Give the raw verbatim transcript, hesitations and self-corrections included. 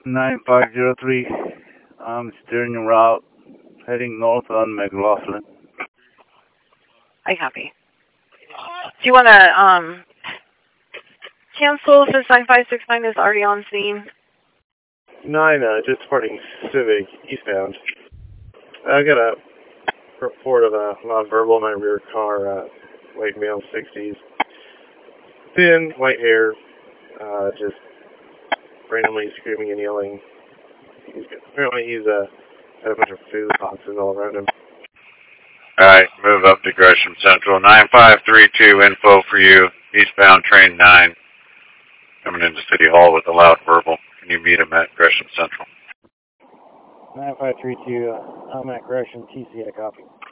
nine five zero three, I'm steering route, heading north on McLaughlin. I copy. Do you want to um cancel since nine five six nine is already on scene? nine, uh, just departing Civic eastbound. I got a report of a nonverbal in my rear car, uh, white male, sixties. Thin, white hair, uh, just randomly screaming and yelling. He's, apparently he's uh, had a bunch of food boxes all around him. Alright, move up to Gresham Central. nine five three two, info for you. Eastbound train nine. Coming into City Hall with a loud verbal. Can you meet him at Gresham Central? nine five three two, uh, I'm at Gresham, T C, I copy.